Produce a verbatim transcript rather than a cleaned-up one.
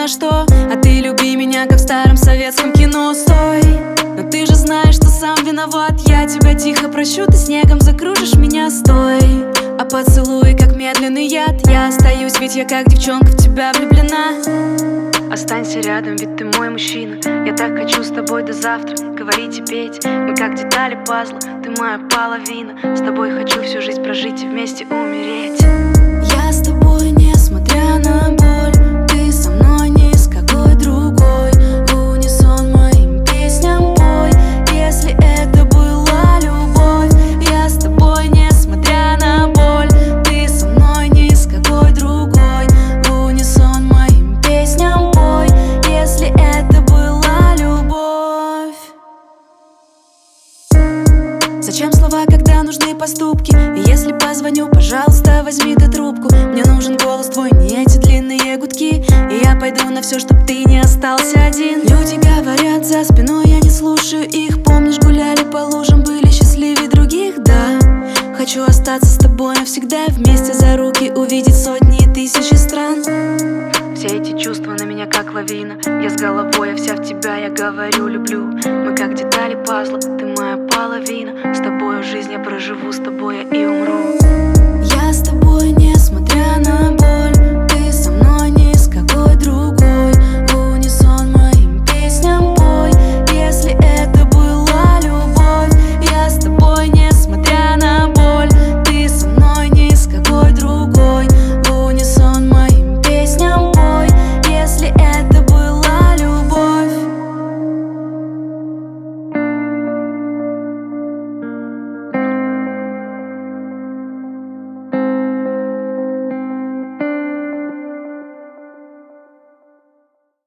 на что. А ты люби меня, как в старом советском кино. Стой, но ты же знаешь, что сам виноват. Я тебя тихо прощу, ты снегом закружишь меня. Стой, а поцелуй, как медленный яд. Я остаюсь, ведь я как девчонка в тебя влюблена. Останься рядом, ведь ты мой мужчина. Я так хочу с тобой до завтра говорить и петь. Мы как детали пазла, ты моя половина. С тобой хочу всю жизнь прожить и вместе умереть. Я с тобой, несмотря на боль. Ты со мной ни с какой другой. В унисон моим песням пой. Если это была любовь. Я с тобой, несмотря на боль. Ты со мной ни с какой другой. В унисон моим песням пой. Если это была любовь. Зачем слова, когда нужны поступки? И если позвоню, пожалуйста, возьми ты трубку. Мне нужен голос твой, не эти длинные гудки. И я пойду на все, чтоб ты не остался один. Люди говорят за спиной, я не слушаю их. Помнишь, гуляли по лужам, были счастливее других, да. Хочу остаться с тобой навсегда, вместе за руки увидеть сотни и тысячи стран. Все эти чувства на меня как лавина. Я с головой, я вся в тебя, я говорю, люблю. Мы как детали пазла, ты моя половина. С тобой жизнь я проживу, с тобой я и умру. Я с тобой, несмотря на боль.